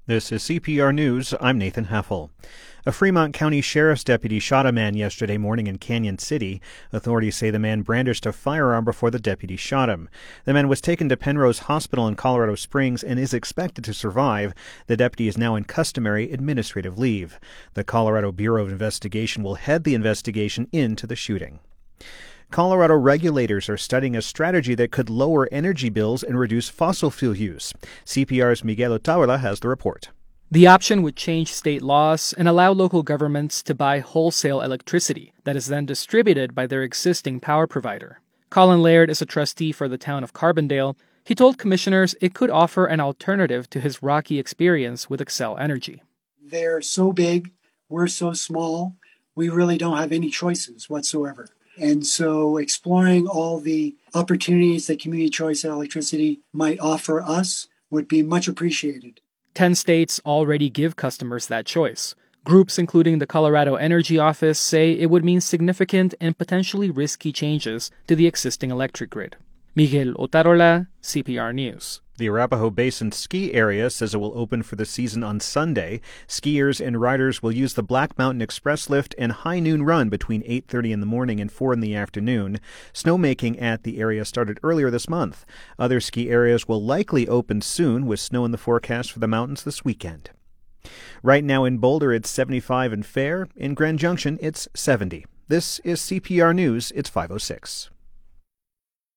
This is CPR News. I'm Nathan Heffel. A Fremont County Sheriff's deputy shot a man yesterday morning in Canyon City. Authorities say the man brandished a firearm before the deputy shot him. The man was taken to Penrose Hospital in Colorado Springs and is expected to survive. The deputy is now in customary administrative leave. The Colorado Bureau of Investigation will head the investigation into the shooting. Colorado regulators are studying a strategy that could lower energy bills and reduce fossil fuel use. CPR's Miguel Otaola has the report. The option would change state laws and allow local governments to buy wholesale electricity that is then distributed by their existing power provider. Colin Laird is a trustee for the town of Carbondale. He told commissioners it could offer an alternative to his rocky experience with Xcel Energy. They're so big, we're so small, we really don't have any choices whatsoever. And so exploring all the opportunities that community choice electricity might offer us would be much appreciated. 10 states already give customers that choice. Groups including the Colorado Energy Office say it would mean significant and potentially risky changes to the existing electric grid. Miguel Otaola, CPR News. The Arapahoe Basin ski area says it will open for the season on Sunday. Skiers and riders will use the Black Mountain Express lift and high noon run between 8:30 in the morning and 4 in the afternoon. Snowmaking at the area started earlier this month. Other ski areas will likely open soon, with snow in the forecast for the mountains this weekend. Right now in Boulder, it's 75 and fair. In Grand Junction, it's 70. This is CPR News. It's 5:06.